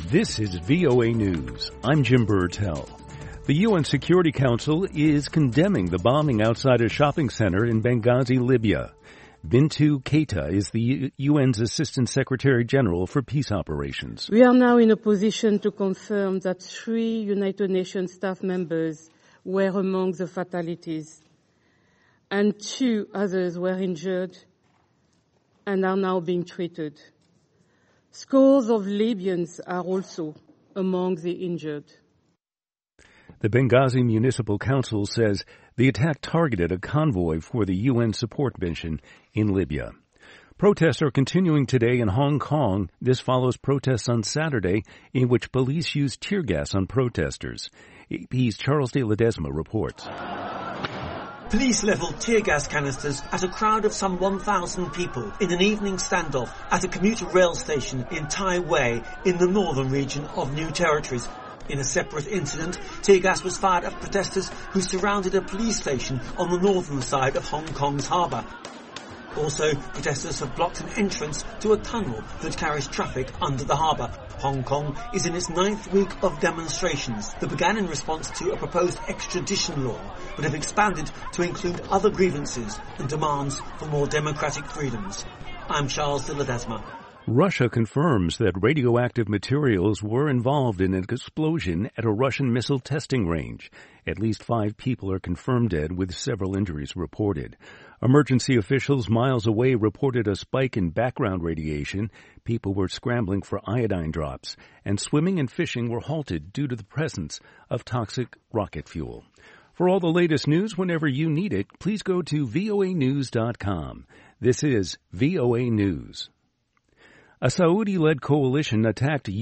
This is VOA News. I'm Jim Burtell. The UN Security Council is condemning the bombing outside a shopping center in Benghazi, Libya. Bintu Keita is the UN's Assistant Secretary General for Peace Operations. We are now in a position to confirm that 3 United Nations staff members were among the fatalities, and 2 others were injured and are now being treated. Scores of Libyans are also among the injured. The Benghazi Municipal Council says the attack targeted a convoy for the UN support mission in Libya. Protests are continuing today in Hong Kong. This follows protests on Saturday in which police used tear gas on protesters. AP's Charles de Ledesma reports. Police levelled tear gas canisters at a crowd of some 1,000 people in an evening standoff at a commuter rail station in Tai Wei in the northern region of New Territories. In a separate incident, tear gas was fired at protesters who surrounded a police station on the northern side of Hong Kong's harbour. Also, protesters have blocked an entrance to a tunnel that carries traffic under the harbour. Hong Kong is in its 9th week of demonstrations that began in response to a proposed extradition law, but have expanded to include other grievances and demands for more democratic freedoms. I'm Charles de Ledesma. Russia confirms that radioactive materials were involved in an explosion at a Russian missile testing range. At least 5 people are confirmed dead, with several injuries reported. Emergency officials miles away reported a spike in background radiation. People were scrambling for iodine drops, and swimming and fishing were halted due to the presence of toxic rocket fuel. For all the latest news whenever you need it, please go to voanews.com. This is VOA News. A Saudi-led coalition attacked